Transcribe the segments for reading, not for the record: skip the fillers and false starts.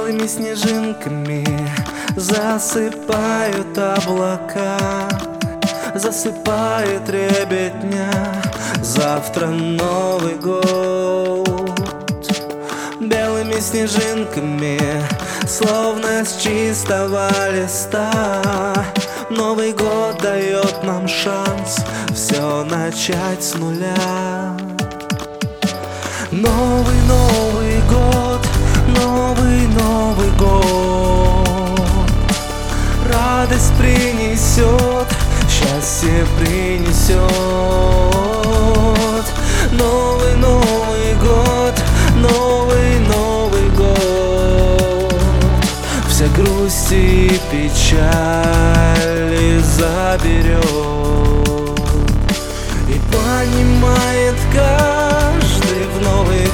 белыми снежинками засыпают облака, засыпает ребятня. Завтра Новый год. Белыми снежинками, словно с чистого листа, Новый год дает нам шанс все начать с нуля. Новый год, Новый год, радость принесет, счастье принесет. Новый год, Новый год, все грусти и печали заберет. И понимает каждый в Новый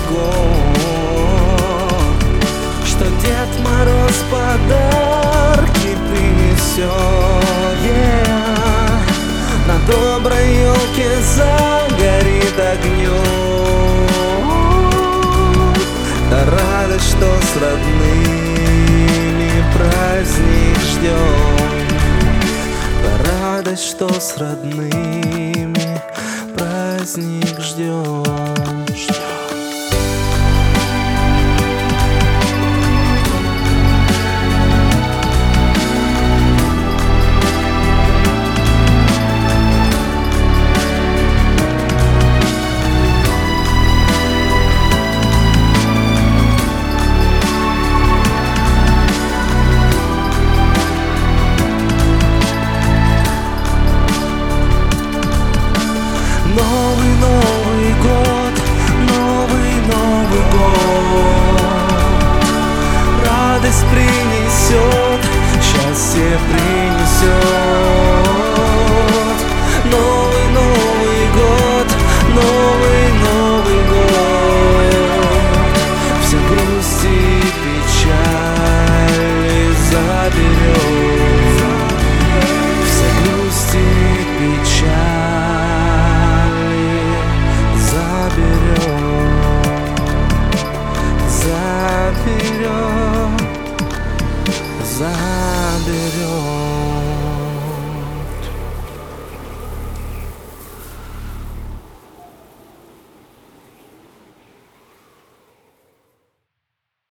год, что Дед Мороз подарки принесет. На доброй елке загорит огнем. Да радость, что с родными праздник ждем. Да радость, что с родными праздник ждем. Новый год, Новый год, радость принесет, счастье принесет.